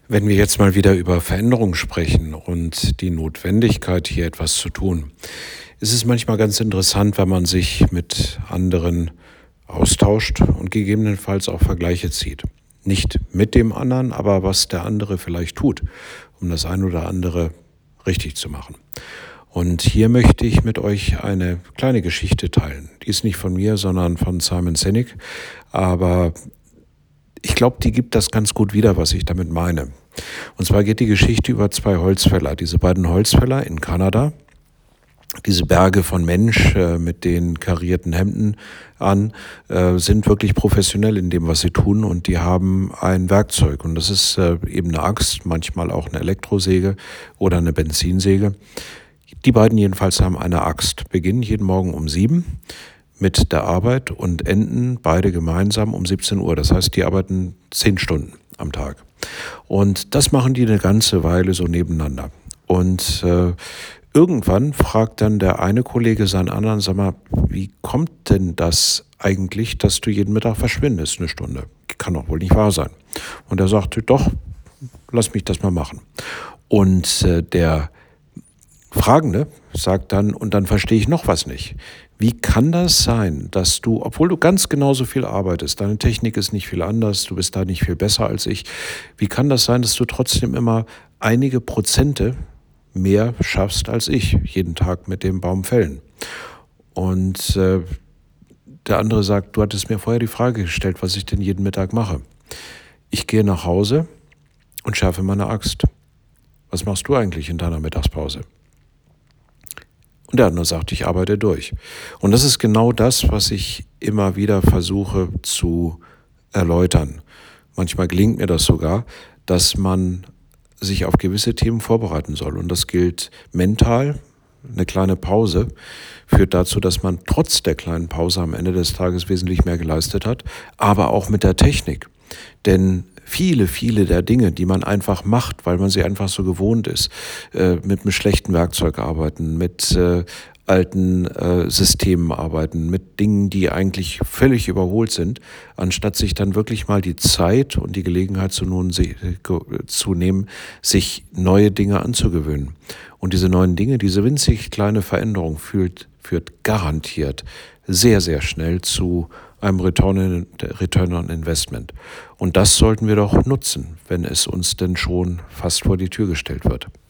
Wenn wir jetzt mal wieder über Veränderung sprechen und die Notwendigkeit, hier etwas zu tun, ist es manchmal ganz interessant, wenn man sich mit anderen austauscht und gegebenenfalls auch Vergleiche zieht. Nicht mit dem anderen, aber was der andere vielleicht tut, um das ein oder andere richtig zu machen. Und hier möchte ich mit euch eine kleine Geschichte teilen. Die ist nicht von mir, sondern von Simon Sinek, aber ich glaube, die gibt das ganz gut wieder, was ich damit meine. Und zwar geht die Geschichte über zwei Holzfäller. Diese beiden Holzfäller in Kanada, diese Berge von Mensch mit den karierten Hemden an, sind wirklich professionell in dem, was sie tun, und die haben ein Werkzeug. Und das ist eben eine Axt, manchmal auch eine Elektrosäge oder eine Benzinsäge. Die beiden jedenfalls haben eine Axt, beginnen jeden Morgen um 7 mit der Arbeit und enden beide gemeinsam um 17 Uhr. Das heißt, die arbeiten 10 Stunden am Tag. Und das machen die eine ganze Weile so nebeneinander. Und irgendwann fragt dann der eine Kollege seinen anderen, sag mal, wie kommt denn das eigentlich, dass du jeden Mittag verschwindest, eine Stunde? Kann doch wohl nicht wahr sein. Und er sagte, doch, lass mich das mal machen. Und der Fragende sagt dann, und dann verstehe ich noch was nicht. Wie kann das sein, dass du, obwohl du ganz genauso viel arbeitest, deine Technik ist nicht viel anders, du bist da nicht viel besser als ich, wie kann das sein, dass du trotzdem immer einige Prozente mehr schaffst als ich, jeden Tag mit dem Baum fällen? Und der andere sagt, du hattest mir vorher die Frage gestellt, was ich denn jeden Mittag mache. Ich gehe nach Hause und schärfe meine Axt. Was machst du eigentlich in deiner Mittagspause? Und der andere sagt, ich arbeite durch. Und das ist genau das, was ich immer wieder versuche zu erläutern. Manchmal gelingt mir das sogar, dass man sich auf gewisse Themen vorbereiten soll. Und das gilt mental. Eine kleine Pause führt dazu, dass man trotz der kleinen Pause am Ende des Tages wesentlich mehr geleistet hat, aber auch mit der Technik. Denn viele der Dinge, die man einfach macht, weil man sie einfach so gewohnt ist, mit einem schlechten Werkzeug arbeiten, mit alten Systemen arbeiten, mit Dingen, die eigentlich völlig überholt sind, anstatt sich dann wirklich mal die Zeit und die Gelegenheit zu nehmen, sich neue Dinge anzugewöhnen. Und diese neuen Dinge, diese winzig kleine Veränderung führt garantiert sehr schnell zu einem Return on Investment. Und das sollten wir doch nutzen, wenn es uns denn schon fast vor die Tür gestellt wird.